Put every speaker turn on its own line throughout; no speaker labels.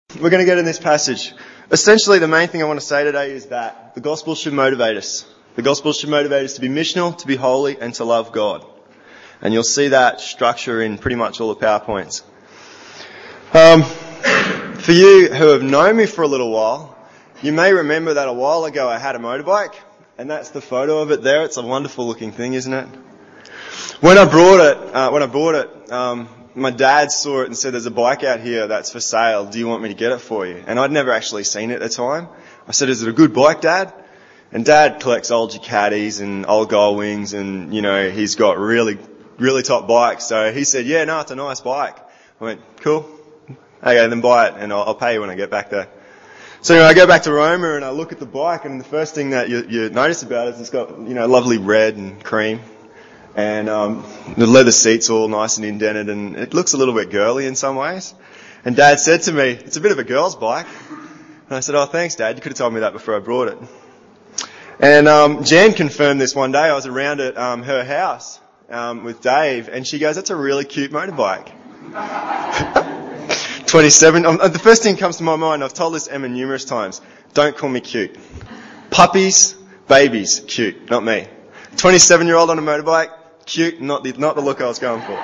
We're going to get in this passage. Essentially, the main thing I want to say today is that the gospel should motivate us. The gospel should motivate us to be missional, to be holy, and to love God. And you'll see that structure in pretty much all the PowerPoints. For you who have known me for a little while, you may remember that a while ago I had a motorbike, and that's the photo of it there. It's a wonderful looking thing, isn't it? When I bought it, my dad saw it and said, "There's a bike out here that's for sale. Do you want me to get it for you?" And I'd never actually seen it at the time. I said, "Is it a good bike, Dad?" And Dad collects old Ducatis and old Goldwings, and he's got really, really top bikes. So he said, "Yeah, no, it's a nice bike." I went, "Cool. Okay, then buy it, and I'll pay you when I get back there." So I go back to Roma and I look at the bike, and the first thing that you notice about it is it's got lovely red and cream. And the leather seat's all nice and indented, and it looks a little bit girly in some ways. And Dad said to me, "It's a bit of a girl's bike." And I said, "Oh, thanks, Dad. You could have told me that before I brought it." And Jan confirmed this one day. I was around at her house with Dave, and she goes, "That's a really cute motorbike." 27. The first thing that comes to my mind, I've told this Emma numerous times, don't call me cute. Puppies, babies, cute, not me. 27-year-old on a motorbike, cute, not the look I was going for.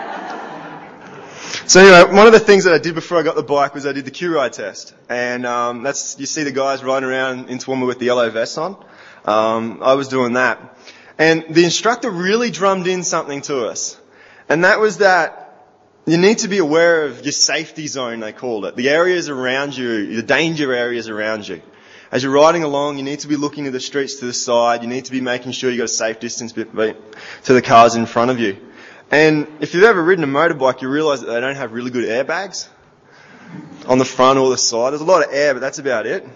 So anyway, one of the things that I did before I got the bike was I did the Q-Ride test. And you see the guys riding around in Toowoomba with the yellow vests on. I was doing that. And the instructor really drummed in something to us. And that was that you need to be aware of your safety zone, they called it. The areas around you, the danger areas around you. As you're riding along, you need to be looking at the streets to the side. You need to be making sure you've got a safe distance to the cars in front of you. And if you've ever ridden a motorbike, you realise that they don't have really good airbags on the front or the side. There's a lot of air, but that's about it.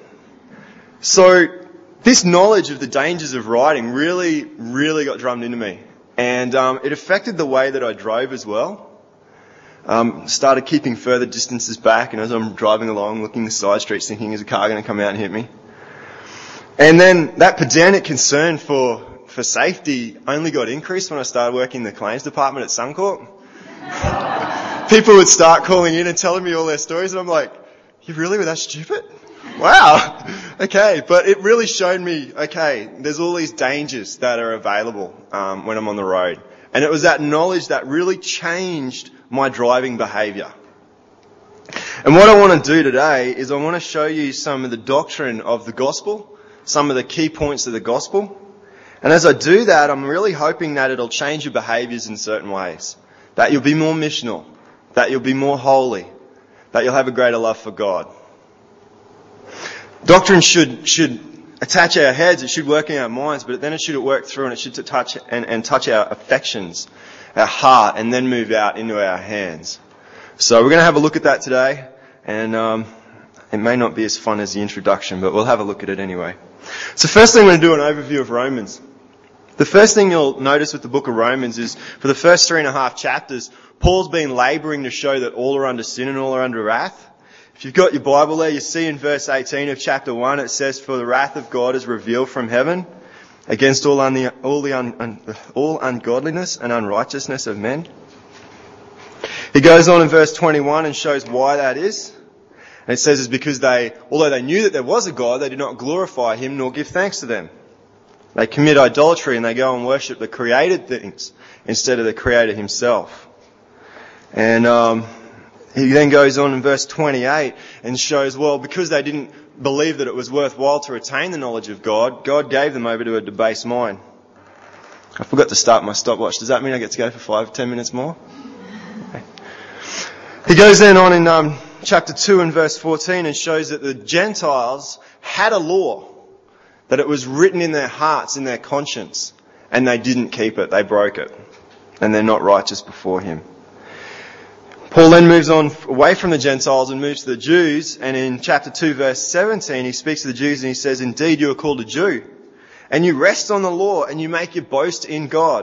So this knowledge of the dangers of riding really, really got drummed into me. And it affected the way that I drove as well. Started keeping further distances back, and as I'm driving along, looking the side streets, thinking, is a car going to come out and hit me? And then that pedantic concern for safety only got increased when I started working in the claims department at Suncorp. People would start calling in and telling me all their stories, and I'm like, you really were that stupid? Wow. Okay, but it really showed me, okay, there's all these dangers that are available when I'm on the road. And it was that knowledge that really changed my driving behaviour. And what I want to do today is I want to show you some of the doctrine of the gospel, some of the key points of the gospel. And as I do that, I'm really hoping that it'll change your behaviours in certain ways. That you'll be more missional, that you'll be more holy, that you'll have a greater love for God. Doctrine should attach our heads, it should work in our minds, but then it should work through and it should touch our affections, our heart, and then move out into our hands. So we're going to have a look at that today, and it may not be as fun as the introduction, but we'll have a look at it anyway. So firstly, I'm going to do an overview of Romans. The first thing you'll notice with the book of Romans is, for the first 3.5 chapters, Paul's been labouring to show that all are under sin and all are under wrath. If you've got your Bible there, you see in verse 18 of chapter 1, it says, "For the wrath of God is revealed from heaven against all ungodliness and unrighteousness of men." He goes on in verse 21 and shows why that is. And it says it's because although they knew that there was a God, they did not glorify Him nor give thanks to them. They commit idolatry and they go and worship the created things instead of the Creator Himself. And he then goes on in verse 28 and shows, well, because they didn't believe that it was worthwhile to retain the knowledge of God, God gave them over to a debased mind. I forgot to start my stopwatch. Does that mean I get to go for 5-10 minutes more? Okay. He goes then on in chapter 2 and verse 14 and shows that the Gentiles had a law, that it was written in their hearts, in their conscience, and they didn't keep it. They broke it. And they're not righteous before Him. Paul then moves on away from the Gentiles and moves to the Jews, and in chapter 2 verse 17 he speaks to the Jews and he says, "Indeed you are called a Jew, and you rest on the law and you make your boast in God."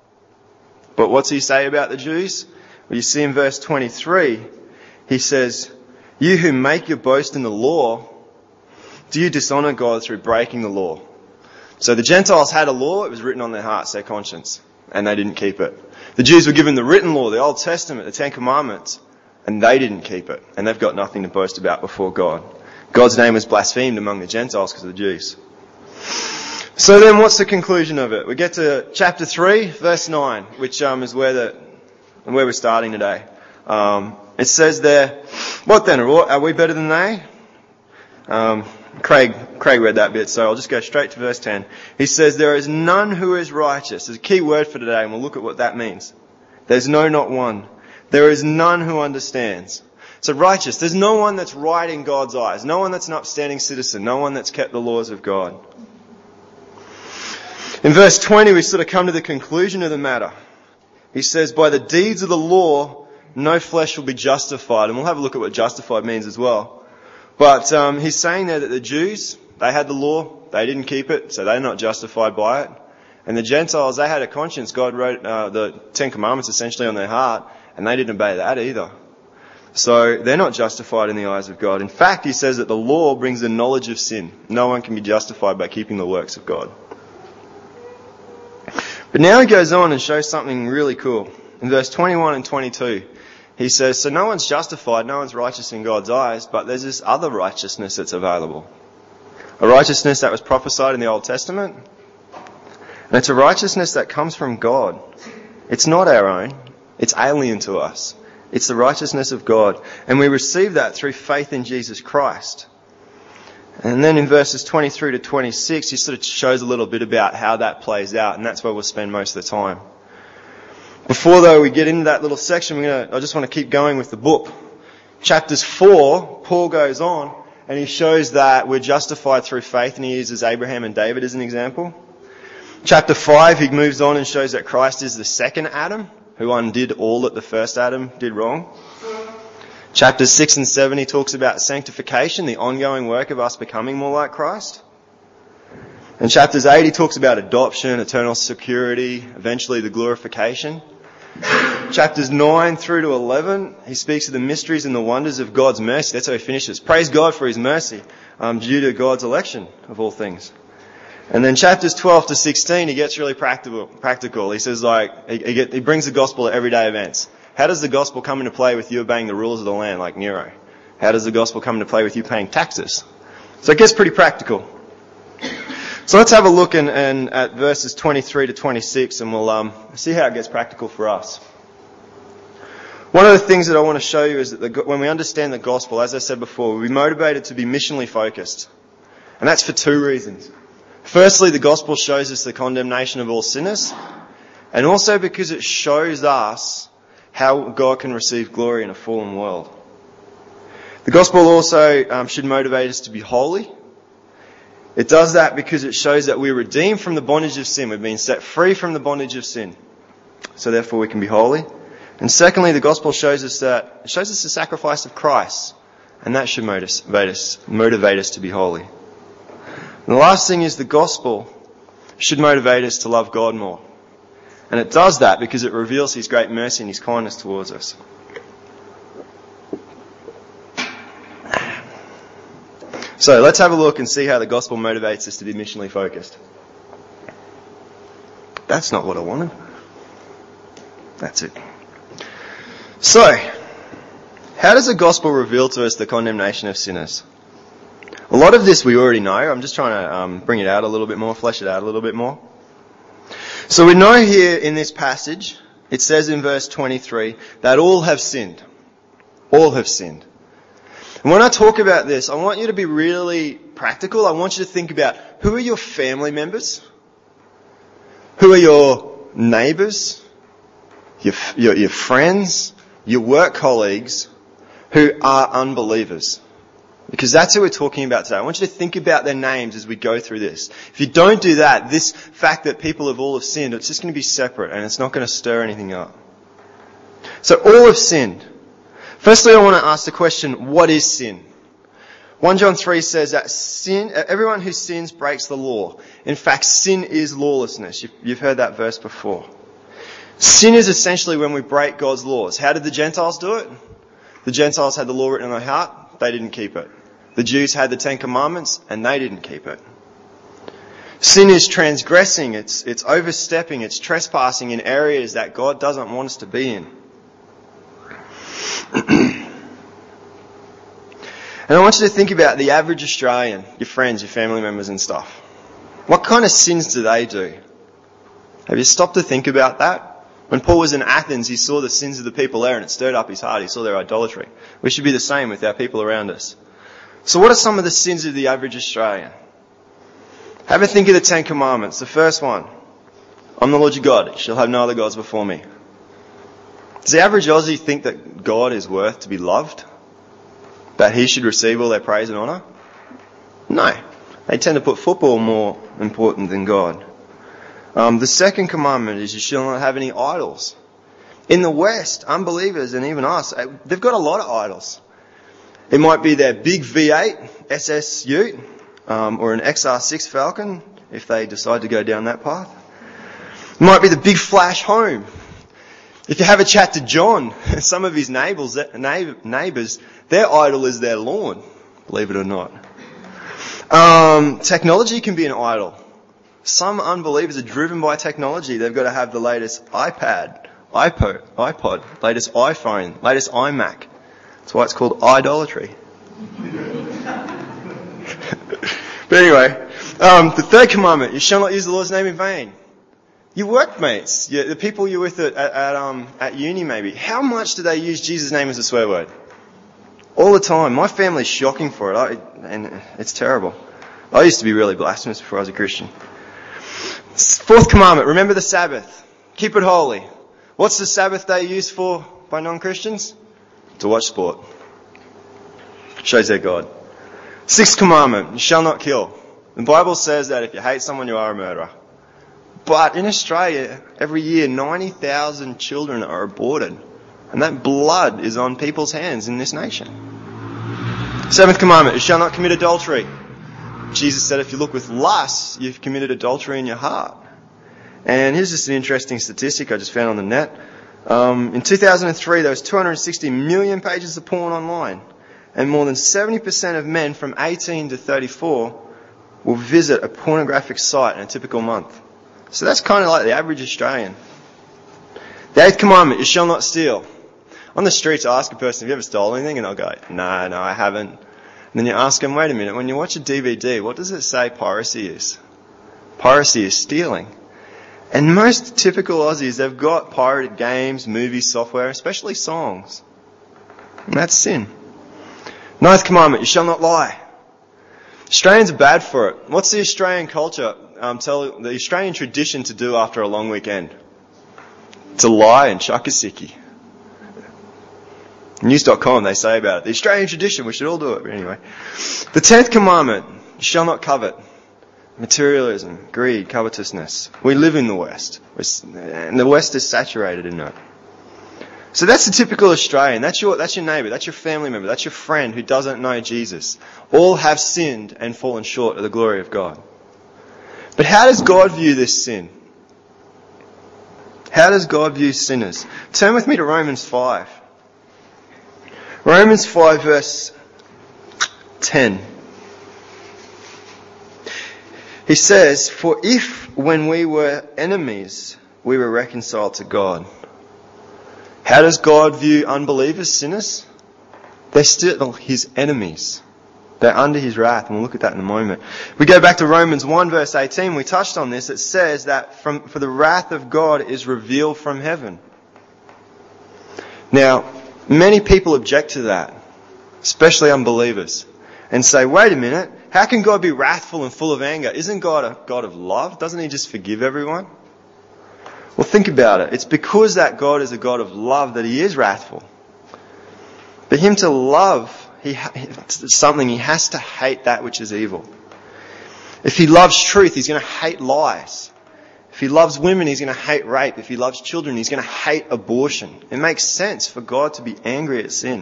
But what's he say about the Jews? Well, you see in verse 23, he says, "You who make your boast in the law, do you dishonour God through breaking the law?" So the Gentiles had a law, it was written on their hearts, their conscience, and they didn't keep it. The Jews were given the written law, the Old Testament, the Ten Commandments, and they didn't keep it. And they've got nothing to boast about before God. God's name was blasphemed among the Gentiles because of the Jews. So then what's the conclusion of it? We get to chapter 3, verse 9, which is where we're starting today. It says there, what then? Are we better than they? Craig read that bit, so I'll just go straight to verse 10. He says, there is none who is righteous. There's a key word for today, and we'll look at what that means. There's no, not one. There is none who understands. So righteous, there's no one that's right in God's eyes. No one that's an upstanding citizen. No one that's kept the laws of God. In verse 20, we sort of come to the conclusion of the matter. He says, by the deeds of the law, no flesh will be justified. And we'll have a look at what justified means as well. But he's saying there that the Jews, they had the law, they didn't keep it, so they're not justified by it. And the Gentiles, they had a conscience. God wrote the Ten Commandments essentially on their heart, and they didn't obey that either. So they're not justified in the eyes of God. In fact, he says that the law brings the knowledge of sin. No one can be justified by keeping the works of God. But now he goes on and shows something really cool. In verse 21 and 22, he says, so no one's justified, no one's righteous in God's eyes, but there's this other righteousness that's available. A righteousness that was prophesied in the Old Testament. And it's a righteousness that comes from God. It's not our own. It's alien to us. It's the righteousness of God. And we receive that through faith in Jesus Christ. And then in verses 23 to 26, he sort of shows a little bit about how that plays out, and that's where we'll spend most of the time. Before, though, we get into that little section, I just want to keep going with the book. Chapters 4, Paul goes on, and he shows that we're justified through faith, and he uses Abraham and David as an example. Chapter 5, he moves on and shows that Christ is the second Adam, who undid all that the first Adam did wrong. Chapters 6 and 7, he talks about sanctification, the ongoing work of us becoming more like Christ. In chapters 8, he talks about adoption, eternal security, eventually the glorification. Chapters 9 through to 11, he speaks of the mysteries and the wonders of God's mercy. That's how he finishes. Praise God for his mercy, due to God's election of all things. And then chapters 12 to 16, he gets really practical. He says he brings the gospel to everyday events. How does the gospel come into play with you obeying the rules of the land like Nero? How does the gospel come into play with you paying taxes? So it gets pretty practical. So let's have a look at verses 23 to 26, and we'll see how it gets practical for us. One of the things that I want to show you is that when we understand the gospel, as I said before, we'll be motivated to be missionally focused. And that's for two reasons. Firstly, the gospel shows us the condemnation of all sinners, and also because it shows us how God can receive glory in a fallen world. The gospel also should motivate us to be holy. It does that because it shows that we're redeemed from the bondage of sin. We've been set free from the bondage of sin. So therefore we can be holy. And secondly, the gospel shows us the sacrifice of Christ. And that should motivate us to be holy. And the last thing is the gospel should motivate us to love God more. And it does that because it reveals his great mercy and his kindness towards us. So let's have a look and see how the gospel motivates us to be missionally focused. That's not what I wanted. That's it. So, how does the gospel reveal to us the condemnation of sinners? A lot of this we already know. I'm just trying to bring it out a little bit more, flesh it out a little bit more. So we know here in this passage, it says in verse 23, that all have sinned. All have sinned. And when I talk about this, I want you to be really practical. I want you to think about who are your family members? Who are your neighbours? Your friends? Your work colleagues who are unbelievers? Because that's who we're talking about today. I want you to think about their names as we go through this. If you don't do that, this fact that people have all have sinned, it's just going to be separate and it's not going to stir anything up. So all have sinned. Firstly, I want to ask the question, what is sin? 1 John 3 says that everyone who sins breaks the law. In fact, sin is lawlessness. You've heard that verse before. Sin is essentially when we break God's laws. How did the Gentiles do it? The Gentiles had the law written on their heart. They didn't keep it. The Jews had the Ten Commandments and they didn't keep it. Sin is transgressing, it's overstepping, it's trespassing in areas that God doesn't want us to be in. And I want you to think about the average Australian, your friends, your family members and stuff. What kind of sins do they do? Have you stopped to think about that? When Paul was in Athens, he saw the sins of the people there and it stirred up his heart. He saw their idolatry. We should be the same with our people around us. So what are some of the sins of the average Australian? Have a think of the 10 Commandments. The first one, I'm the Lord your God. You shall have no other gods before me. Does the average Aussie think that God is worth to be loved? That he should receive all their praise and honour? No. They tend to put football more important than God. The second commandment is you shall not have any idols. In the West, unbelievers and even us, they've got a lot of idols. It might be their big V8 SS Ute, or an XR6 Falcon, if they decide to go down that path. It might be the big flash home. If you have a chat to John, some of his neighbours, their idol is their lawn, believe it or not. Technology can be an idol. Some unbelievers are driven by technology. They've got to have the latest iPad, iPod, latest iPhone, latest iMac. That's why it's called idolatry. But anyway, the third commandment, you shall not use the Lord's name in vain. Your workmates, the people you're with at uni maybe, how much do they use Jesus' name as a swear word? All the time. My family's shocking for it, and it's terrible. I used to be really blasphemous before I was a Christian. Fourth commandment, remember the Sabbath. Keep it holy. What's the Sabbath day used for by non-Christians? To watch sport. Shows their God. Sixth commandment, you shall not kill. The Bible says that if you hate someone, you are a murderer. But in Australia, every year, 90,000 children are aborted. And that blood is on people's hands in this nation. Seventh commandment, you shall not commit adultery. Jesus said if you look with lust, you've committed adultery in your heart. And here's just an interesting statistic I just found on the net. In 2003, there was 260 million pages of porn online. And more than 70% of men from 18 to 34 will visit a pornographic site in a typical month. So that's kind of like the average Australian. The eighth commandment, you shall not steal. On the streets, I ask a person, have you ever stolen anything? And they'll go, no, I haven't. And then you ask them, wait a minute, when you watch a DVD, what does it say piracy is? Piracy is stealing. And most typical Aussies, they've got pirated games, movies, software, especially songs. And that's sin. Ninth commandment, you shall not lie. Australians are bad for it. What's the Australian culture, the Australian tradition to do after a long weekend? To lie and chuck a sickie. News.com, they say about it. The Australian tradition, we should all do it. But anyway. The 10th commandment, you shall not covet. Materialism, greed, covetousness. We live in the West. And the West is saturated in that. So that's the typical Australian. That's your neighbour. That's your family member. That's your friend who doesn't know Jesus. All have sinned and fallen short of the glory of God. But how does God view this sin? How does God view sinners? Turn with me to Romans 5. Romans 5 verse 10. He says, for if when we were enemies, we were reconciled to God. How does God view unbelievers, sinners? They're still His enemies. They're under His wrath, and we'll look at that in a moment. We go back to Romans 1 verse 18, we touched on this. It says that for the wrath of God is revealed from heaven. Now, many people object to that, especially unbelievers, and say, wait a minute, how can God be wrathful and full of anger? Isn't God a God of love? Doesn't He just forgive everyone? Well, think about it. It's because that God is a God of love that He is wrathful. For Him to love something, He has to hate that which is evil. If He loves truth, He's going to hate lies. If He loves women, He's going to hate rape. If He loves children, He's going to hate abortion. It makes sense for God to be angry at sin.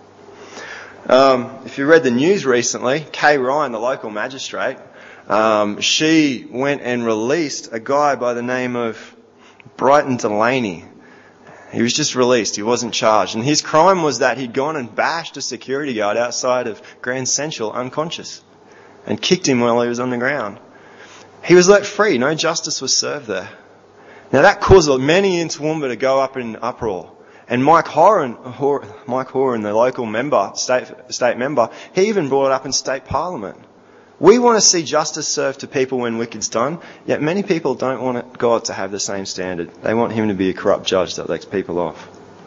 If you read the news recently, Kay Ryan, the local magistrate, she went and released a guy by the name of Brighton Delaney. He was just released. He wasn't charged. And his crime was that he'd gone and bashed a security guard outside of Grand Central unconscious and kicked him while he was on the ground. He was let free. No justice was served there. Now that caused many in Toowoomba to go up in uproar. And Mike Horan, the local member, state member, he even brought it up in state parliament. We want to see justice served to people when wicked's done, yet many people don't want God to have the same standard. They want him to be a corrupt judge that lets people off.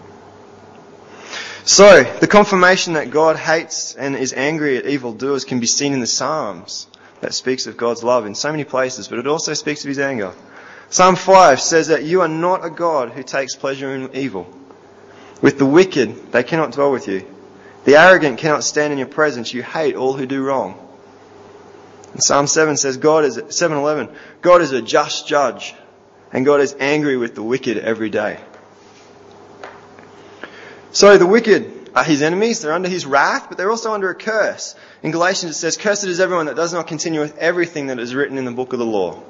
So, the confirmation that God hates and is angry at evildoers can be seen in the Psalms. That speaks of God's love in so many places, but it also speaks of his anger. Psalm 5 says that you are not a God who takes pleasure in evil. With the wicked, they cannot dwell with you. The arrogant cannot stand in your presence. You hate all who do wrong. And Psalm 7 says, 7:11, God is a just judge, and God is angry with the wicked every day. So the wicked are his enemies, they're under his wrath, but they're also under a curse. In Galatians it says, cursed is everyone that does not continue with everything that is written in the book of the law.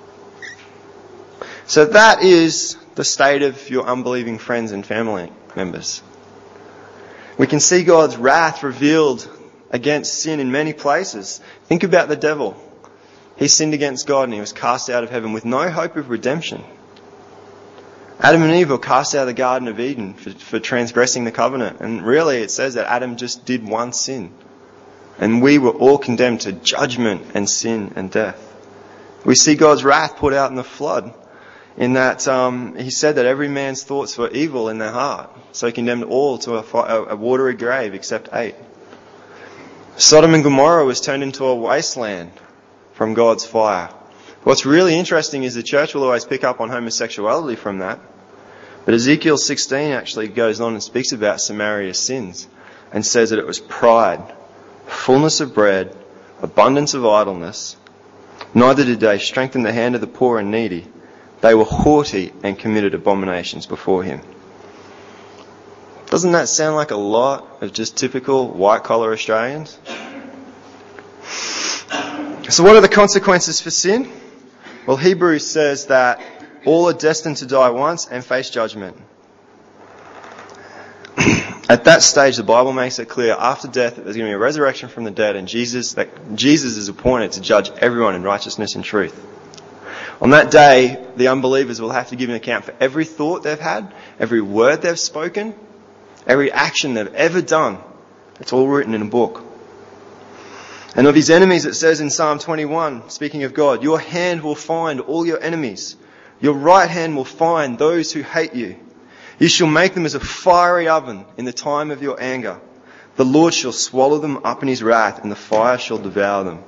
So that is the state of your unbelieving friends and family members. We can see God's wrath revealed against sin in many places. Think about the devil. He sinned against God and he was cast out of heaven with no hope of redemption. Adam and Eve were cast out of the Garden of Eden for transgressing the covenant. And really it says that Adam just did one sin. And we were all condemned to judgment and sin and death. We see God's wrath put out in the flood. In that he said that every man's thoughts were evil in their heart. So he condemned all to a watery grave except 8. Sodom and Gomorrah was turned into a wasteland from God's fire. What's really interesting is the church will always pick up on homosexuality from that. But Ezekiel 16 actually goes on and speaks about Samaria's sins and says that it was pride, fullness of bread, abundance of idleness. Neither did they strengthen the hand of the poor and needy. They were haughty and committed abominations before him. Doesn't that sound like a lot of just typical white-collar Australians? So what are the consequences for sin? Well, Hebrews says that all are destined to die once and face judgment. At that stage, the Bible makes it clear after death that there's going to be a resurrection from the dead, and Jesus is appointed to judge everyone in righteousness and truth. On that day, the unbelievers will have to give an account for every thought they've had, every word they've spoken, every action they've ever done. It's all written in a book. And of his enemies, it says in Psalm 21, speaking of God, your hand will find all your enemies. Your right hand will find those who hate you. You shall make them as a fiery oven in the time of your anger. The Lord shall swallow them up in his wrath, and the fire shall devour them.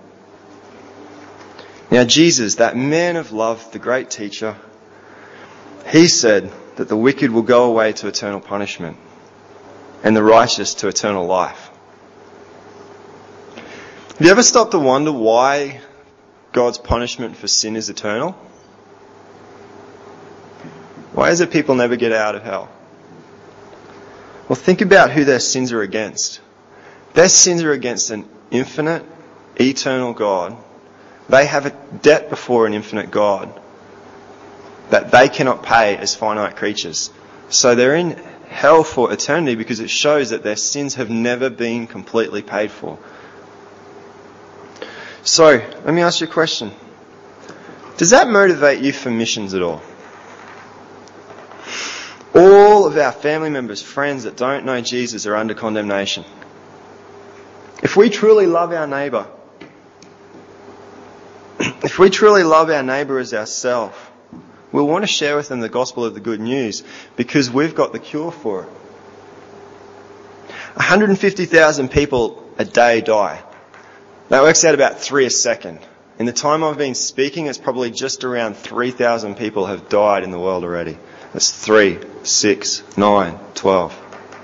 Now Jesus, that man of love, the great teacher, he said that the wicked will go away to eternal punishment and the righteous to eternal life. Have you ever stopped to wonder why God's punishment for sin is eternal? Why is it people never get out of hell? Well, think about who their sins are against. Their sins are against an infinite, eternal God. They have a debt before an infinite God that they cannot pay as finite creatures. So they're in hell for eternity because it shows that their sins have never been completely paid for. So, let me ask you a question. Does that motivate you for missions at all? All of our family members, friends that don't know Jesus are under condemnation. If we truly love our neighbour, as ourselves, we'll want to share with them the gospel of the good news because we've got the cure for it. 150,000 people a day die. That works out about 3 a second. In the time I've been speaking, it's probably just around 3,000 people have died in the world already. That's 3, 6, 9, 12.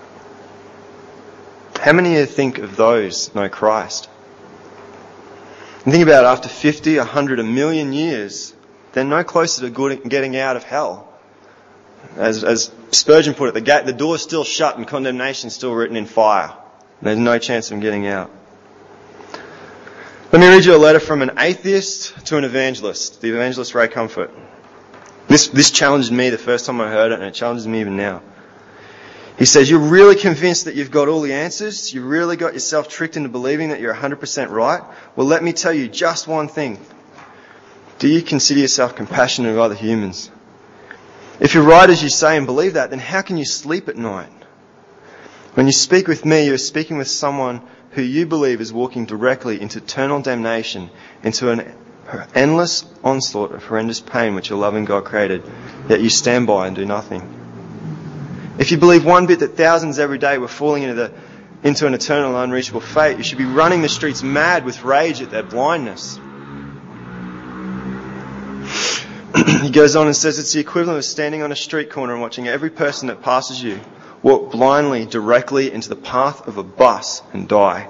How many of you think of those know Christ? And think about it, after 50, 100, a million years, they're no closer to getting out of hell. As Spurgeon put it, the door's still shut and condemnation's still written in fire. There's no chance of them getting out. Let me read you a letter from an atheist to an evangelist, the evangelist Ray Comfort. This challenged me the first time I heard it, and it challenges me even now. He says, you're really convinced that you've got all the answers? You really got yourself tricked into believing that you're 100% right? Well, let me tell you just one thing. Do you consider yourself compassionate of other humans? If you're right as you say and believe that, then how can you sleep at night? When you speak with me, you're speaking with someone who you believe is walking directly into eternal damnation, into an endless onslaught of horrendous pain which your loving God created, yet you stand by and do nothing. If you believe one bit that thousands every day were falling into an eternal unreachable fate, you should be running the streets mad with rage at their blindness. He goes on and says it's the equivalent of standing on a street corner and watching every person that passes you walk blindly directly into the path of a bus and die.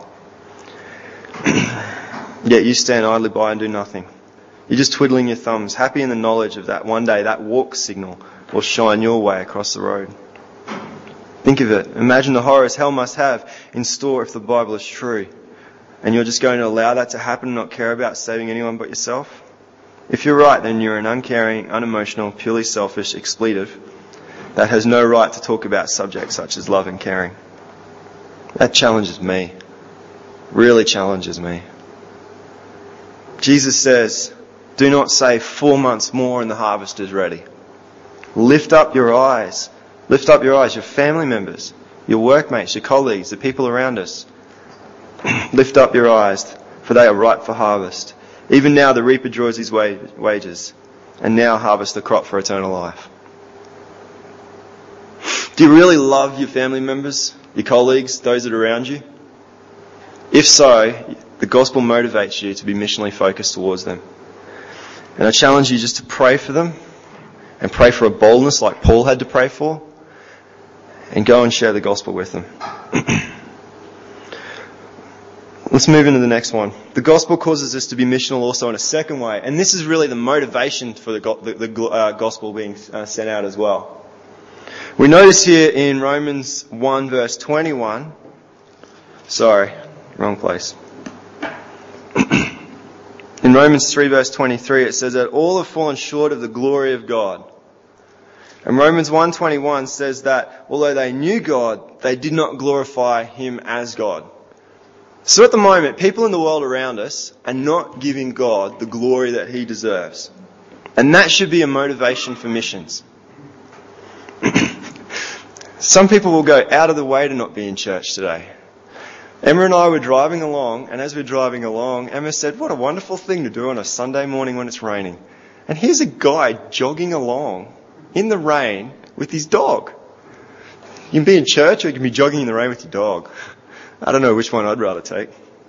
Yet you stand idly by and do nothing. You're just twiddling your thumbs, happy in the knowledge of that one day that walk signal will shine your way across the road. Think of it. Imagine the horrors hell must have in store if the Bible is true. And you're just going to allow that to happen and not care about saving anyone but yourself? If you're right, then you're an uncaring, unemotional, purely selfish expletive that has no right to talk about subjects such as love and caring. That challenges me. Really challenges me. Jesus says, do not say 4 months more and the harvest is ready. Lift up your eyes. Lift up your eyes, your family members, your workmates, your colleagues, the people around us. Lift up your eyes, for they are ripe for harvest. Even now the reaper draws his wages, and now harvest the crop for eternal life. Do you really love your family members, your colleagues, those that are around you? If so, the gospel motivates you to be missionally focused towards them. And I challenge you just to pray for them, and pray for a boldness like Paul had to pray for, and go and share the gospel with them. Let's move into the next one. The gospel causes us to be missional also in a second way, and this is really the motivation for the gospel being sent out as well. We notice here in Romans 1 verse 21, sorry, wrong place. In Romans 3 verse 23 it says that all have fallen short of the glory of God. And Romans 1:21 says that although they knew God, they did not glorify Him as God. So at the moment, people in the world around us are not giving God the glory that He deserves. And that should be a motivation for missions. Some people will go out of the way to not be in church today. Emma and I were driving along, and as we're driving along, Emma said, what a wonderful thing to do on a Sunday morning when it's raining. And here's a guy jogging along in the rain with his dog. You can be in church or you can be jogging in the rain with your dog. I don't know which one I'd rather take.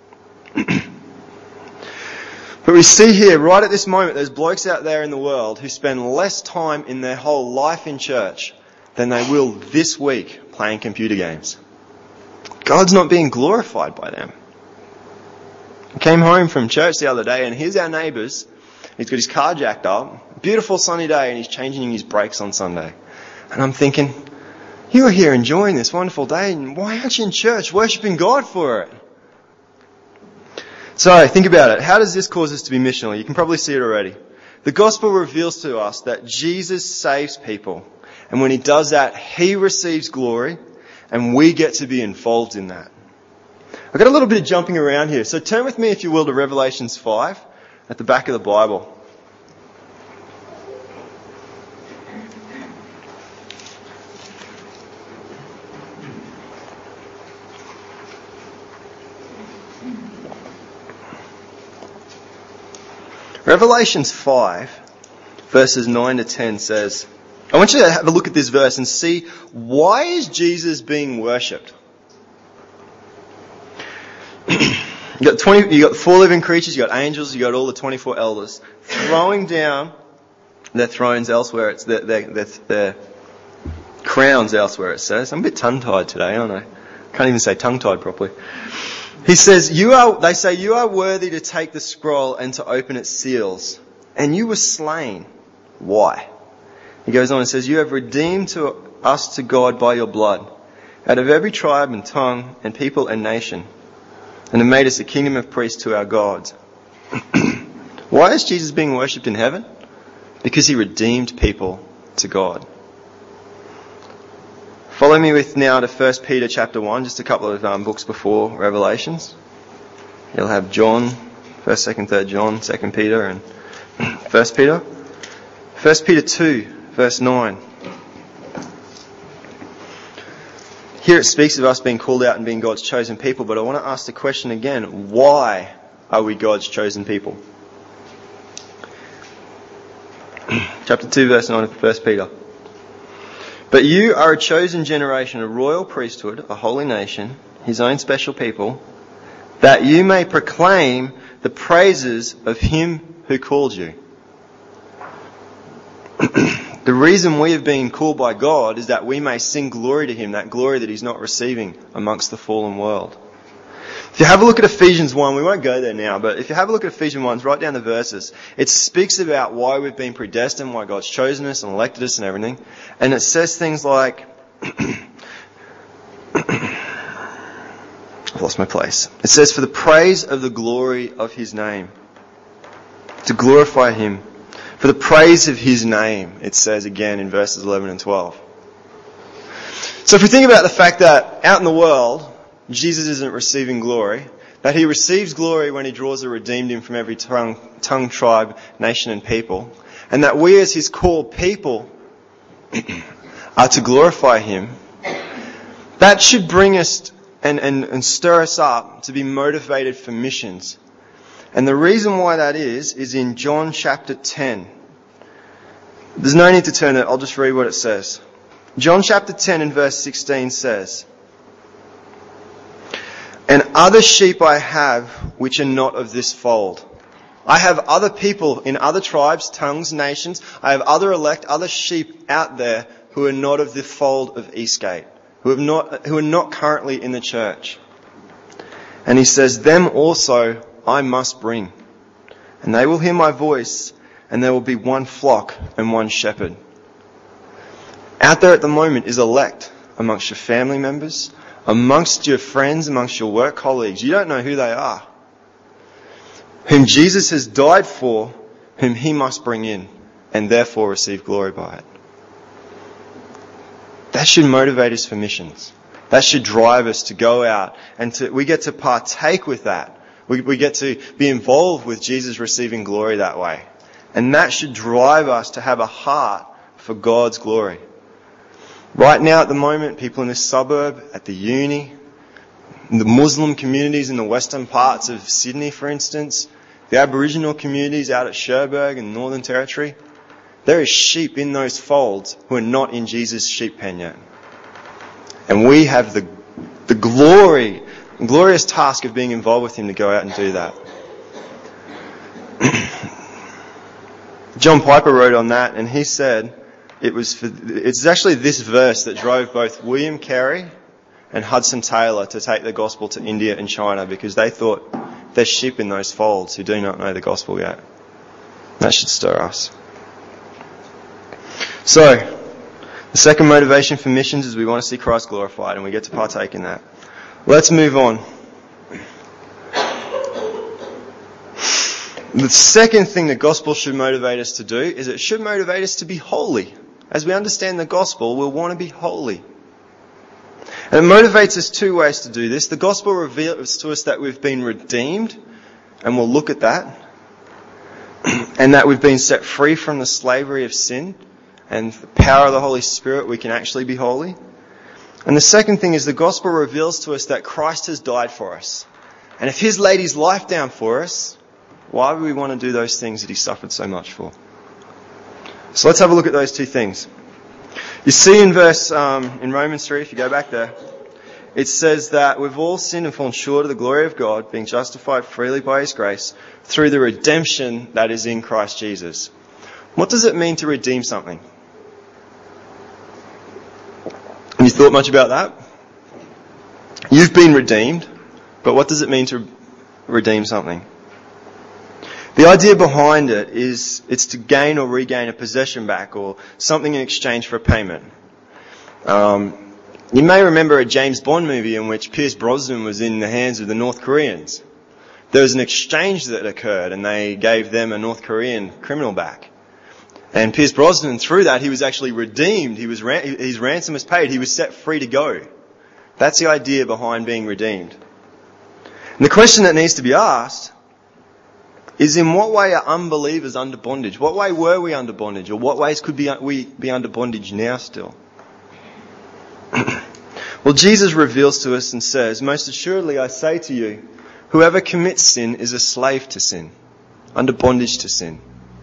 But we see here, right at this moment, there's blokes out there in the world who spend less time in their whole life in church than they will this week playing computer games. God's not being glorified by them. I came home from church the other day and here's our neighbours. He's got his car jacked up. Beautiful sunny day and he's changing his brakes on Sunday. And I'm thinking, you are here enjoying this wonderful day and why aren't you in church worshipping God for it? So think about it. How does this cause us to be missional? You can probably see it already. The gospel reveals to us that Jesus saves people. And when He does that, He receives glory and we get to be involved in that. I've got a little bit of jumping around here. So turn with me, if you will, to Revelations 5 at the back of the Bible. Revelations 5, verses 9 to 10 says, I want you to have a look at this verse and see, why is Jesus being worshipped? You got the 4 living creatures, you got angels, you got all the 24 elders throwing down their thrones elsewhere. It's their crowns elsewhere, it says. I'm a bit tongue-tied today, aren't I? Can't even say tongue-tied properly. He says, they say, you are worthy to take the scroll and to open its seals. And you were slain. Why? He goes on and says, you have redeemed us to God by your blood, out of every tribe and tongue and people and nation, and have made us a kingdom of priests to our God. Why is Jesus being worshipped in heaven? Because He redeemed people to God. Follow me with now to 1 Peter chapter 1, just a couple of books before Revelations. You'll have John, 1st, 2nd, 3rd John, 2nd Peter and 1 Peter. 1 Peter 2, verse 9. here it speaks of us being called out and being God's chosen people, but I want to ask the question again, why are we God's chosen people? Chapter 2, verse 9 of 1 Peter. But you are a chosen generation, a royal priesthood, a holy nation, his own special people, that you may proclaim the praises of him who called you. The reason we have been called by God is that we may sing glory to him, that glory that he's not receiving amongst the fallen world. If you have a look at Ephesians 1, we won't go there now, but if you have a look at Ephesians 1, write down the verses. It speaks about why we've been predestined, why God's chosen us and elected us and everything. And it says things like, I've lost my place. It says, for the praise of the glory of his name. To glorify him. For the praise of his name, it says again in verses 11 and 12. So if we think about the fact that out in the world, Jesus isn't receiving glory, that he receives glory when he draws a redeemed in from every tongue, tribe, nation and people, and that we as his called people are to glorify him, that should bring us and stir us up to be motivated for missions. And the reason why that is in John chapter 10. There's no need to turn it, I'll just read what it says. John chapter 10 and verse 16 says, and other sheep I have which are not of this fold. I have other people in other tribes, tongues, nations. I have other elect, other sheep out there who are not of the fold of Eastgate, who are not currently in the church. And he says, them also I must bring. And they will hear my voice, and there will be one flock and one shepherd. Out there at the moment is elect amongst your family members, amongst your friends, amongst your work colleagues. You don't know who they are. Whom Jesus has died for, whom he must bring in, and therefore receive glory by it. That should motivate us for missions. That should drive us to go out and we get to partake with that. We get to be involved with Jesus receiving glory that way. And that should drive us to have a heart for God's glory. Right now at the moment, people in this suburb, at the uni, in the Muslim communities in the western parts of Sydney, for instance, the Aboriginal communities out at Cherbourg in the Northern Territory, there is sheep in those folds who are not in Jesus' sheep pen yet. And we have the glorious task of being involved with him to go out and do that. John Piper wrote on that, and he said, it's actually this verse that drove both William Carey and Hudson Taylor to take the gospel to India and China, because they thought there's sheep in those folds who do not know the gospel yet. That should stir us. So, the second motivation for missions is we want to see Christ glorified, and we get to partake in that. Let's move on. The second thing the gospel should motivate us to do is it should motivate us to be holy. As we understand the gospel, we'll want to be holy. And it motivates us two ways to do this. The gospel reveals to us that we've been redeemed, and we'll look at that. And that we've been set free from the slavery of sin, and the power of the Holy Spirit, we can actually be holy. And the second thing is the gospel reveals to us that Christ has died for us. And if he's laid his life down for us, why would we want to do those things that he suffered so much for? So let's have a look at those two things. You see in in Romans 3, if you go back there, it says that we've all sinned and fallen short of the glory of God, being justified freely by his grace through the redemption that is in Christ Jesus. What does it mean to redeem something? Have you thought much about that? You've been redeemed, but what does it mean to redeem something? The idea behind it is it's to gain or regain a possession back or something in exchange for a payment. You may remember a James Bond movie in which Pierce Brosnan was in the hands of the North Koreans. There was an exchange that occurred and they gave them a North Korean criminal back. And Pierce Brosnan, through that, he was actually redeemed. His ransom was paid. He was set free to go. That's the idea behind being redeemed. And the question that needs to be asked is, in what way are unbelievers under bondage? What way were we under bondage? Or what ways could we be under bondage now still? Well, Jesus reveals to us and says, "Most assuredly I say to you, whoever commits sin is a slave to sin, under bondage to sin."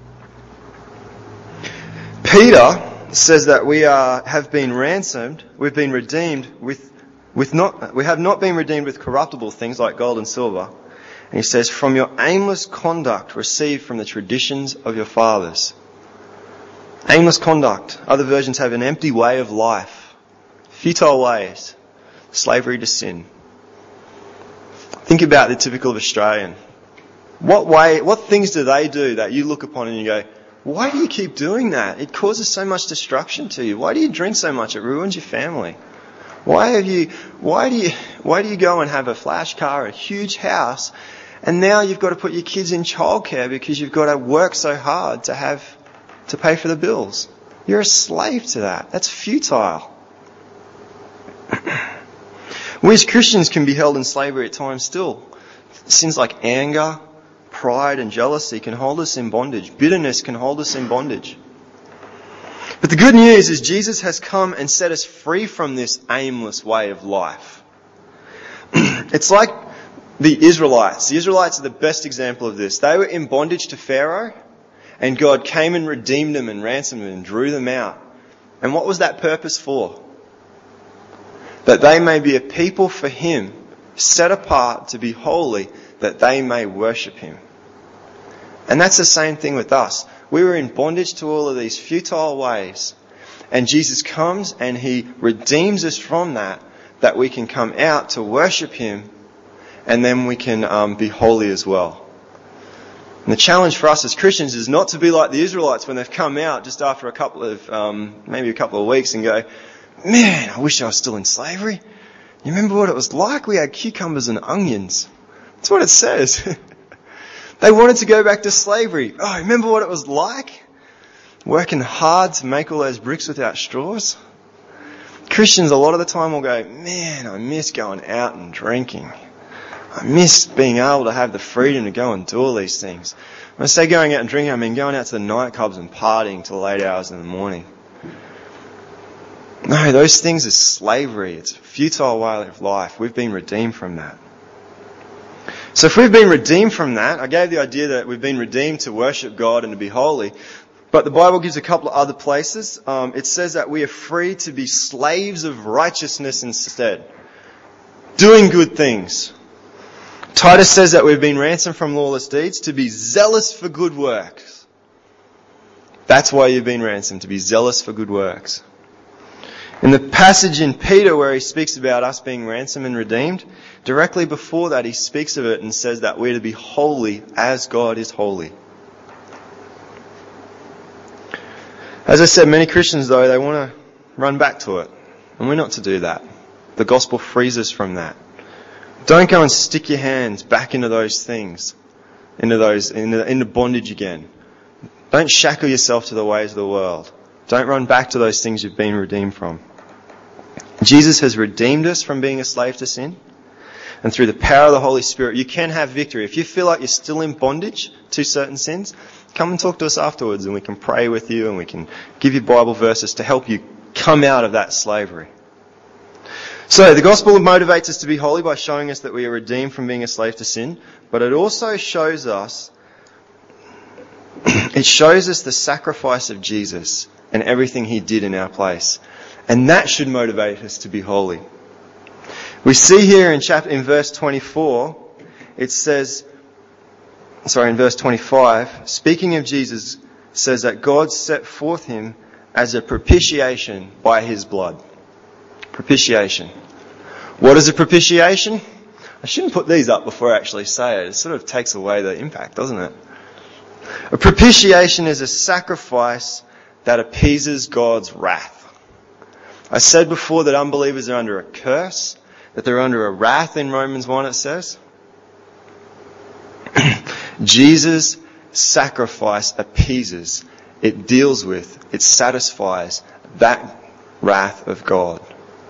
Peter says that we have been ransomed, we've been redeemed we have not been redeemed with corruptible things like gold and silver. And he says, "From your aimless conduct received from the traditions of your fathers." Aimless conduct. Other versions have an empty way of life. Futile ways. Slavery to sin. Think about the typical Australian. What things do they do that you look upon and you go, why do you keep doing that? It causes so much destruction to you. Why do you drink so much? It ruins your family. Why do you go and have a flash car, a huge house, and now you've got to put your kids in childcare because you've got to work so hard to pay for the bills? You're a slave to that. That's futile. We as Christians can be held in slavery at times still. Sins like anger, pride and jealousy can hold us in bondage. Bitterness can hold us in bondage. But the good news is Jesus has come and set us free from this aimless way of life. It's like the Israelites. The Israelites are the best example of this. They were in bondage to Pharaoh, and God came and redeemed them and ransomed them and drew them out. And what was that purpose for? That they may be a people for Him, set apart to be holy, that they may worship Him. And that's the same thing with us. We were in bondage to all of these futile ways. And Jesus comes and He redeems us from that we can come out to worship Him, and then we can be holy as well. And the challenge for us as Christians is not to be like the Israelites when they've come out just after maybe a couple of weeks and go, "Man, I wish I was still in slavery. You remember what it was like? We had cucumbers and onions." That's what it says. They wanted to go back to slavery. Oh, remember what it was like? Working hard to make all those bricks without straws. Christians a lot of the time will go, "Man, I miss going out and drinking. I miss being able to have the freedom to go and do all these things." When I say going out and drinking, I mean going out to the nightclubs and partying till late hours in the morning. No, those things are slavery. It's a futile way of life. We've been redeemed from that. So if we've been redeemed from that, I gave the idea that we've been redeemed to worship God and to be holy. But the Bible gives a couple of other places. It says that we are free to be slaves of righteousness instead. Doing good things. Titus says that we've been ransomed from lawless deeds to be zealous for good works. That's why you've been ransomed, to be zealous for good works. In the passage in Peter where he speaks about us being ransomed and redeemed, directly before that he speaks of it and says that we're to be holy as God is holy. As I said, many Christians though, they want to run back to it. And we're not to do that. The gospel frees us from that. Don't go and stick your hands back into those things, into bondage again. Don't shackle yourself to the ways of the world. Don't run back to those things you've been redeemed from. Jesus has redeemed us from being a slave to sin. And through the power of the Holy Spirit, you can have victory. If you feel like you're still in bondage to certain sins, come and talk to us afterwards and we can pray with you and we can give you Bible verses to help you come out of that slavery. So the gospel motivates us to be holy by showing us that we are redeemed from being a slave to sin. But it also shows us the sacrifice of Jesus and everything He did in our place. And that should motivate us to be holy. We see here in verse 24, it says, in verse 25, speaking of Jesus, says that God set forth Him as a propitiation by His blood. Propitiation. What is a propitiation? I shouldn't put these up before I actually say it. It sort of takes away the impact, doesn't it? A propitiation is a sacrifice that appeases God's wrath. I said before that unbelievers are under a curse, that they're under a wrath in Romans 1 it says. Jesus' sacrifice appeases, it deals with, it satisfies that wrath of God.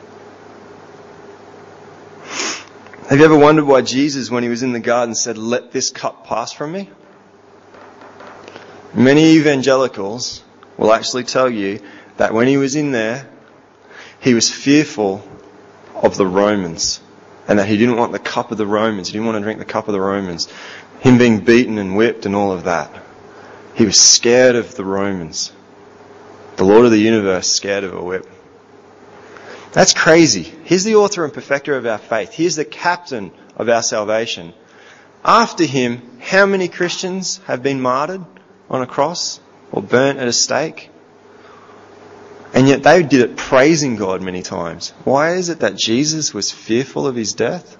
Have you ever wondered why Jesus, when He was in the garden, said, "Let this cup pass from me"? Many evangelicals will actually tell you that when He was in there, He was fearful of the Romans, and that he didn't want the cup of the Romans. He didn't want to drink the cup of the Romans. Him being beaten and whipped and all of that. He was scared of the Romans. The Lord of the universe scared of a whip. That's crazy. He's the author and perfecter of our faith. He is the captain of our salvation. After him, how many Christians have been martyred on a cross or burnt at a stake? And yet they did it praising God many times. Why is it that Jesus was fearful of his death?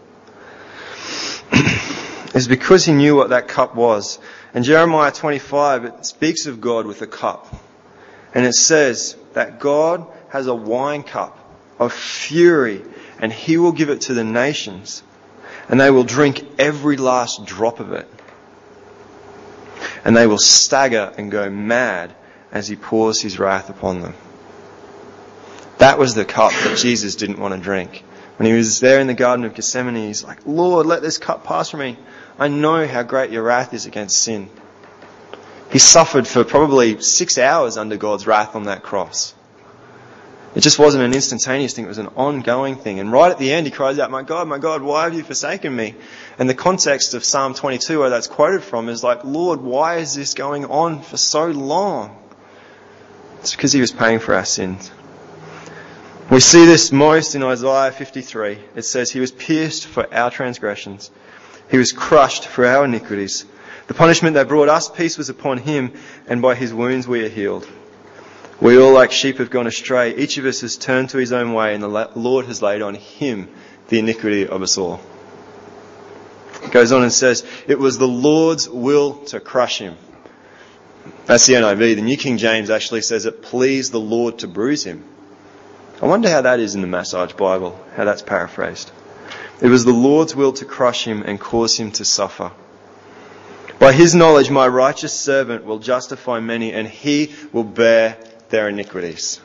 It's because he knew what that cup was. In Jeremiah 25, it speaks of God with a cup. And it says that God has a wine cup of fury, and he will give it to the nations, and they will drink every last drop of it. And they will stagger and go mad as he pours his wrath upon them. That was the cup that Jesus didn't want to drink. When he was there in the Garden of Gethsemane, he's like, Lord, let this cup pass from me. I know how great your wrath is against sin. He suffered for probably 6 hours under God's wrath on that cross. It just wasn't an instantaneous thing, it was an ongoing thing. And right at the end he cries out, my God, why have you forsaken me? And the context of Psalm 22 where that's quoted from is like, Lord, why is this going on for so long? It's because he was paying for our sins. We see this most in Isaiah 53. It says, he was pierced for our transgressions. He was crushed for our iniquities. The punishment that brought us peace was upon him, and by his wounds we are healed. We all like sheep have gone astray. Each of us has turned to his own way, and the Lord has laid on him the iniquity of us all. It goes on and says, it was the Lord's will to crush him. That's the NIV. The New King James actually says it pleased the Lord to bruise him. I wonder how that is in the Massage Bible, how that's paraphrased. It was the Lord's will to crush him and cause him to suffer. By his knowledge, my righteous servant will justify many, and he will bear their iniquities.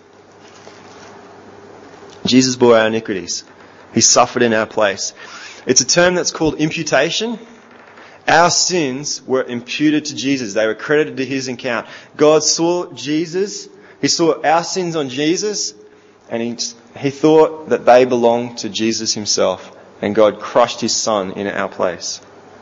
Jesus bore our iniquities. He suffered in our place. It's a term that's called imputation. Our sins were imputed to Jesus. They were credited to his account. God saw Jesus. He saw our sins on Jesus, and he thought that they belonged to Jesus himself. And God crushed his son in our place.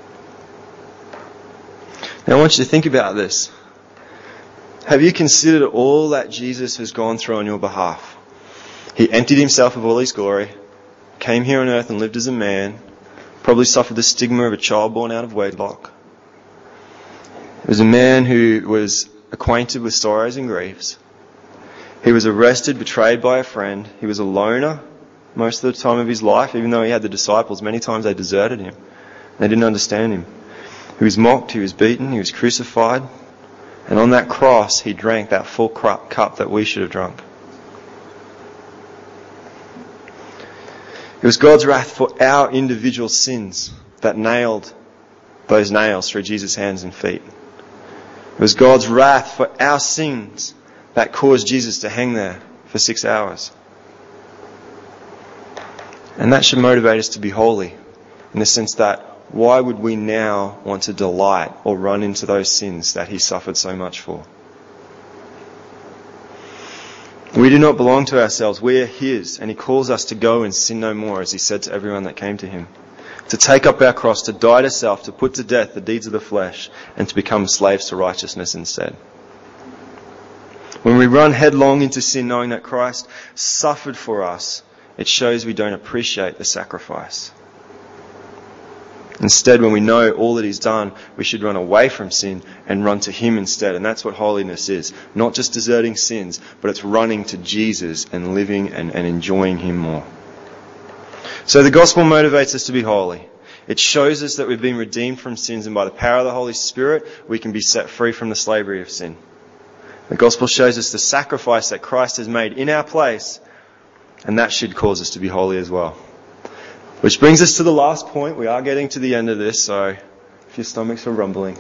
Now I want you to think about this. Have you considered all that Jesus has gone through on your behalf? He emptied himself of all his glory, came here on earth and lived as a man, probably suffered the stigma of a child born out of wedlock. He was a man who was acquainted with sorrows and griefs. He was arrested, betrayed by a friend. He was a loner most of the time of his life, even though he had the disciples. Many times they deserted him. They didn't understand him. He was mocked, he was beaten, he was crucified. And on that cross, he drank that full cup that we should have drunk. It was God's wrath for our individual sins that nailed those nails through Jesus' hands and feet. It was God's wrath for our sins that caused Jesus to hang there for 6 hours. And that should motivate us to be holy, in the sense that why would we now want to delight or run into those sins that he suffered so much for? We do not belong to ourselves. We are his, and he calls us to go and sin no more, as he said to everyone that came to him. To take up our cross, to die to self, to put to death the deeds of the flesh, and to become slaves to righteousness instead. When we run headlong into sin knowing that Christ suffered for us, it shows we don't appreciate the sacrifice. Instead, when we know all that he's done, we should run away from sin and run to him instead. And that's what holiness is. Not just deserting sins, but it's running to Jesus and living and enjoying him more. So the gospel motivates us to be holy. It shows us that we've been redeemed from sins, and by the power of the Holy Spirit, we can be set free from the slavery of sin. The gospel shows us the sacrifice that Christ has made in our place, and that should cause us to be holy as well. Which brings us to the last point. We are getting to the end of this, so if your stomachs are rumbling.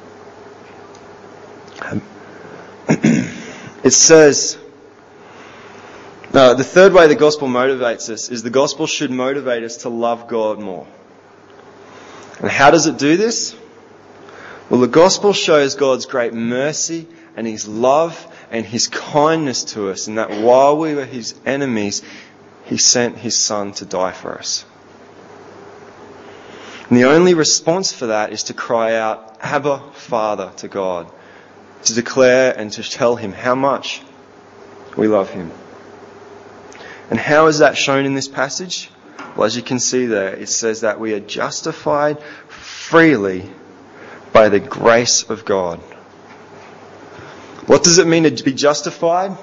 It says, the third way the gospel motivates us is the gospel should motivate us to love God more. And how does it do this? Well, the gospel shows God's great mercy and his love and his kindness to us, and that while we were his enemies, He sent his Son to die for us. And the only response for that is to cry out, Abba, Father, to God. To declare and to tell him how much we love him. And how is that shown in this passage? Well, as you can see there, it says that we are justified freely by the grace of God. What does it mean to be justified?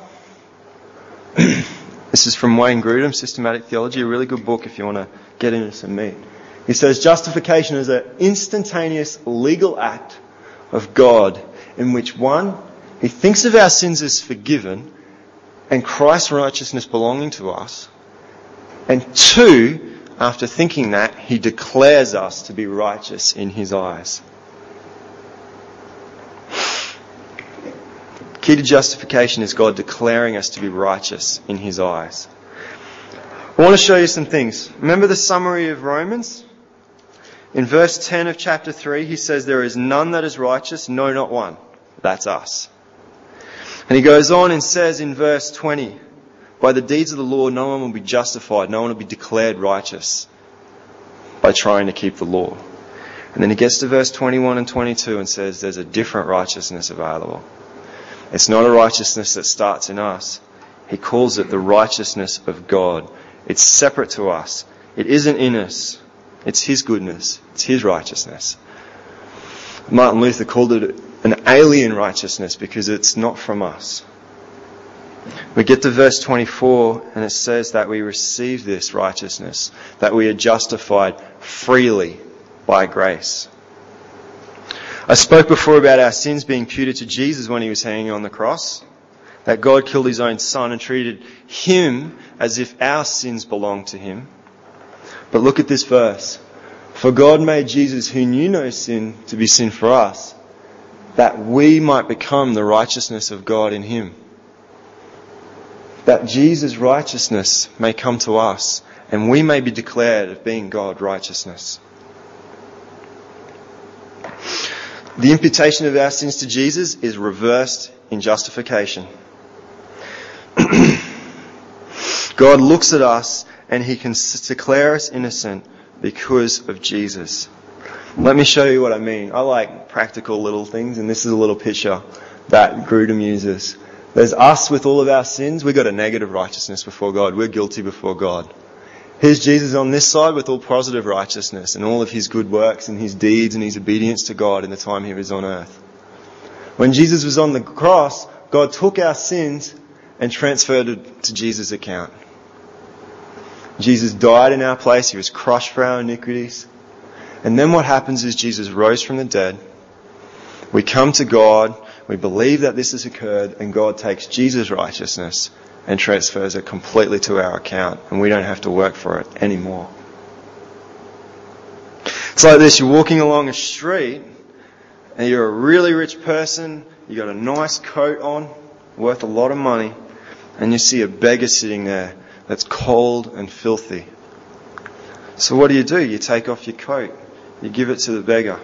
This is from Wayne Grudem, Systematic Theology, a really good book if you want to get into some meat. He says justification is an instantaneous legal act of God in which, one, he thinks of our sins as forgiven and Christ's righteousness belonging to us, and two, after thinking that, he declares us to be righteous in his eyes. Key to justification is God declaring us to be righteous in his eyes. I want to show you some things. Remember the summary of Romans? In verse 10 of chapter 3, he says, there is none that is righteous, no, not one. That's us. And he goes on and says in verse 20, by the deeds of the law, no one will be justified, no one will be declared righteous by trying to keep the law. And then he gets to verse 21 and 22 and says, there's a different righteousness available. It's not a righteousness that starts in us. He calls it the righteousness of God. It's separate to us. It isn't in us. It's his goodness. It's his righteousness. Martin Luther called it an alien righteousness because it's not from us. We get to verse 24 and it says that we receive this righteousness, that we are justified freely by grace. I spoke before about our sins being imputed to Jesus when he was hanging on the cross. That God killed his own Son and treated him as if our sins belonged to him. But look at this verse. For God made Jesus, who knew no sin, to be sin for us, that we might become the righteousness of God in him. That Jesus' righteousness may come to us and we may be declared of being God's righteousness. The imputation of our sins to Jesus is reversed in justification. God looks at us and he can declare us innocent because of Jesus. Let me show you what I mean. I like practical little things, and this is a little picture that Grudem uses. There's us with all of our sins. We've got a negative righteousness before God. We're guilty before God. Here's Jesus on this side with all positive righteousness and all of his good works and his deeds and his obedience to God in the time he was on earth. When Jesus was on the cross, God took our sins and transferred it to Jesus' account. Jesus died in our place. He was crushed for our iniquities. And then what happens is Jesus rose from the dead. We come to God. We believe that this has occurred, and God takes Jesus' righteousness and transfers it completely to our account, and we don't have to work for it anymore. It's like this. You're walking along a street and you're a really rich person. You got a nice coat on, worth a lot of money, and you see a beggar sitting there that's cold and filthy. So what do? You take off your coat. You give it to the beggar.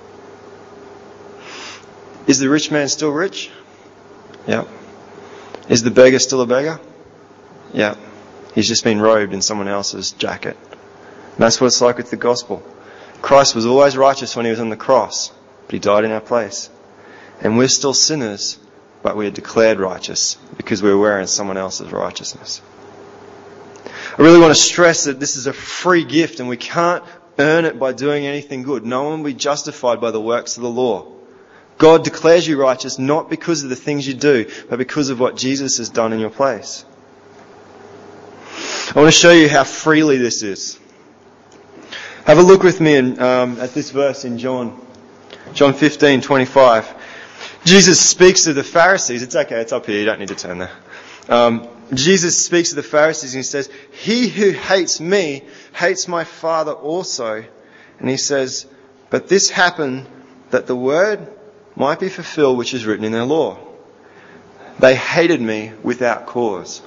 Is the rich man still rich? Yep. Is the beggar still a beggar? Yep. He's just been robed in someone else's jacket. And that's what it's like with the gospel. Christ was always righteous when he was on the cross, but he died in our place. And we're still sinners, but we are declared righteous because we're wearing someone else's righteousness. I really want to stress that this is a free gift and we can't earn it by doing anything good. No one will be justified by the works of the law. God declares you righteous not because of the things you do, but because of what Jesus has done in your place. I want to show you how freely this is. Have a look with me at this verse in John 15:25. Jesus speaks to the Pharisees. It's okay, it's up here, you don't need to turn there. Jesus speaks to the Pharisees and he says, "He who hates me hates my Father also." And he says, "But this happened that the word might be fulfilled which is written in their law. They hated me without cause."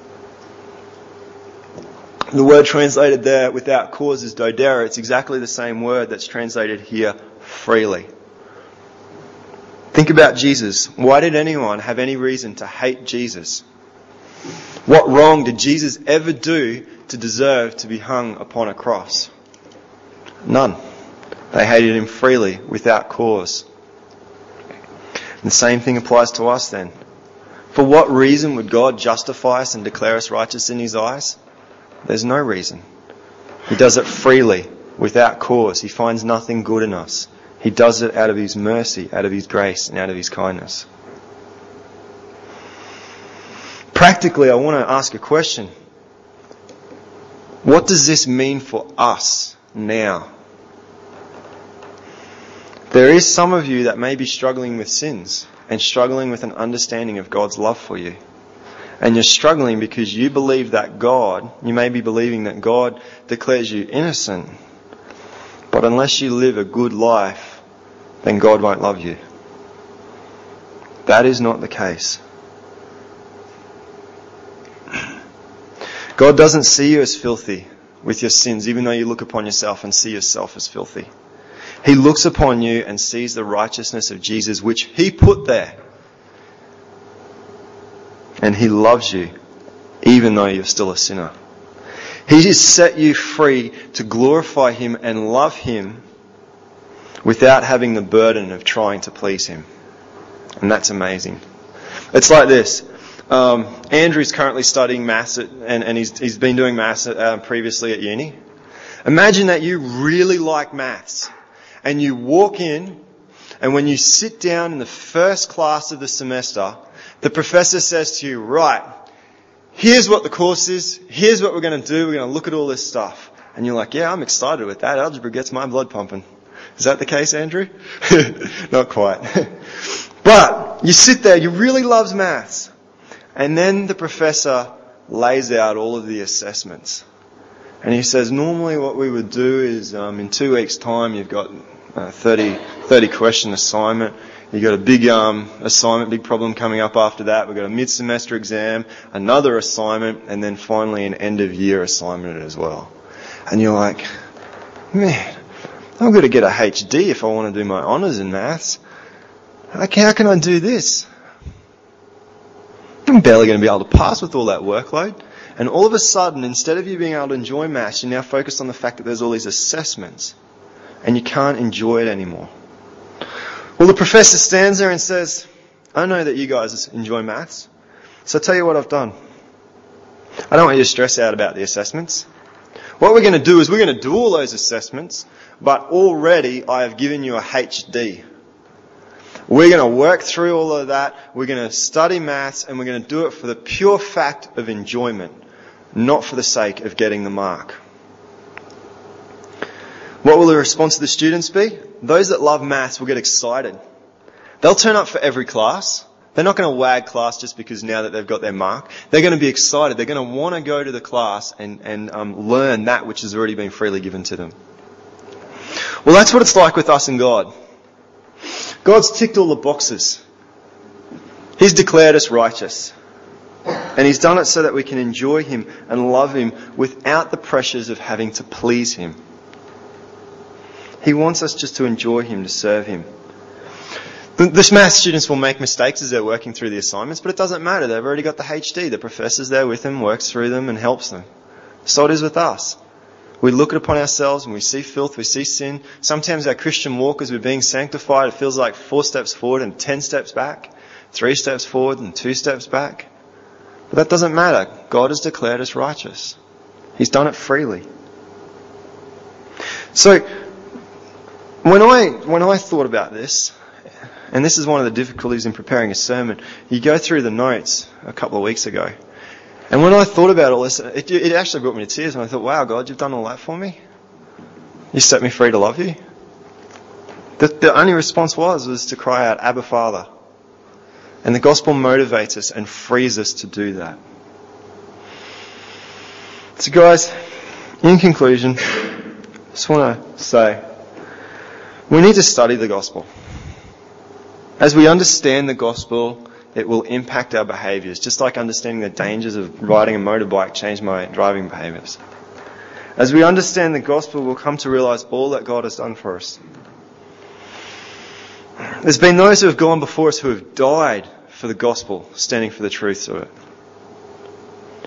The word translated there, without cause, is dodera. It's exactly the same word that's translated here, freely. Think about Jesus. Why did anyone have any reason to hate Jesus? What wrong did Jesus ever do to deserve to be hung upon a cross? None. They hated him freely, without cause. And the same thing applies to us then. For what reason would God justify us and declare us righteous in his eyes? There's no reason. He does it freely, without cause. He finds nothing good in us. He does it out of his mercy, out of his grace, and out of his kindness. Practically, I want to ask a question. What does this mean for us now? There is some of you that may be struggling with sins and struggling with an understanding of God's love for you. And you're struggling because you believe that you may be believing that God declares you innocent. But unless you live a good life, then God won't love you. That is not the case. God doesn't see you as filthy with your sins, even though you look upon yourself and see yourself as filthy. He looks upon you and sees the righteousness of Jesus, which he put there. And he loves you, even though you're still a sinner. He has set you free to glorify him and love him without having the burden of trying to please him. And that's amazing. It's like this. Andrew's currently studying maths and he's been doing maths previously at uni. Imagine that you really like maths and you walk in, and when you sit down in the first class of the semester, the professor says to you, right, here's what the course is, here's what we're going to do, we're going to look at all this stuff. And you're like, yeah, I'm excited with that. Algebra gets my blood pumping. Is that the case, Andrew? Not quite. But you sit there, you really love maths. And then the professor lays out all of the assessments. And he says, normally what we would do is in 2 weeks' time you've got 30 question assignment. You've got a big assignment, big problem coming up after that. We've got a mid-semester exam, another assignment, and then finally an end-of-year assignment as well. And you're like, man, I've got to get a HD if I want to do my honours in maths. How can I do this? I'm barely going to be able to pass with all that workload. And all of a sudden, instead of you being able to enjoy maths, you're now focused on the fact that there's all these assessments. And you can't enjoy it anymore. Well, the professor stands there and says, I know that you guys enjoy maths, so I'll tell you what I've done. I don't want you to stress out about the assessments. What we're going to do is we're going to do all those assessments, but already I have given you a HD. We're going to work through all of that, we're going to study maths, and we're going to do it for the pure fact of enjoyment, not for the sake of getting the mark. What will the response of the students be? Those that love maths will get excited. They'll turn up for every class. They're not going to wag class just because now that they've got their mark. They're going to be excited. They're going to want to go to the class and learn that which has already been freely given to them. Well, that's what it's like with us and God. God's ticked all the boxes. He's declared us righteous. And he's done it so that we can enjoy him and love him without the pressures of having to please him. He wants us just to enjoy him, to serve him. The math students will make mistakes as they're working through the assignments, but it doesn't matter. They've already got the HD. The professor's there with them, works through them and helps them. So it is with us. We look upon ourselves and we see filth, we see sin. Sometimes our Christian walk as we're being sanctified, it feels like 4 steps forward and 10 steps back, 3 steps forward and 2 steps back. But that doesn't matter. God has declared us righteous. He's done it freely. So, when I thought about this, and this is one of the difficulties in preparing a sermon, you go through the notes a couple of weeks ago. And when I thought about all this, it actually brought me to tears. And I thought, wow, God, you've done all that for me? You set me free to love you? The only response was to cry out, Abba, Father. And the gospel motivates us and frees us to do that. So guys, in conclusion, I just want to say, we need to study the gospel. As we understand the gospel, it will impact our behaviours, just like understanding the dangers of riding a motorbike changed my driving behaviours. As we understand the gospel, we'll come to realise all that God has done for us. There's been those who have gone before us who have died for the gospel, standing for the truth of it.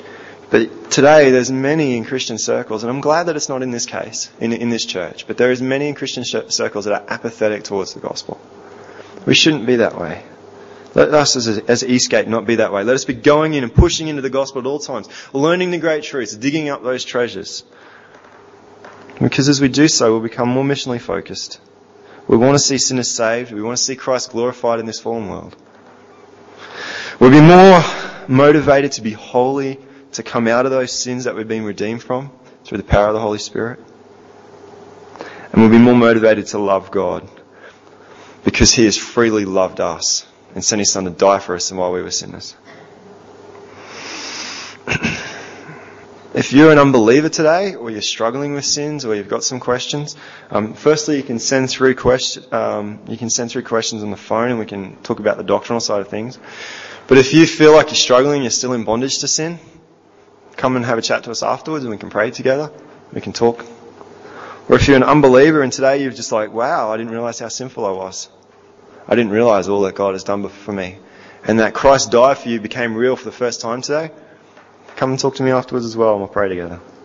But today there's many in Christian circles, and I'm glad that it's not in this case, in this church, but there is many in Christian circles that are apathetic towards the gospel. We shouldn't be that way. Let us as Eastgate not be that way. Let us be going in and pushing into the gospel at all times, learning the great truths, digging up those treasures. Because as we do so, we'll become more missionally focused. We want to see sinners saved. We want to see Christ glorified in this fallen world. We'll be more motivated to be holy, to come out of those sins that we've been redeemed from through the power of the Holy Spirit. And we'll be more motivated to love God because He has freely loved us and sent His Son to die for us while we were sinners. If you're an unbeliever today, or you're struggling with sins, or you've got some questions, firstly you can send through questions on the phone, and we can talk about the doctrinal side of things. But if you feel like you're struggling, you're still in bondage to sin, come and have a chat to us afterwards, and we can pray together. We can talk. Or if you're an unbeliever, and today you're just like, wow, I didn't realize how sinful I was. I didn't realize all that God has done for me, and that Christ died for you became real for the first time today. Come and talk to me afterwards as well, and we'll pray together.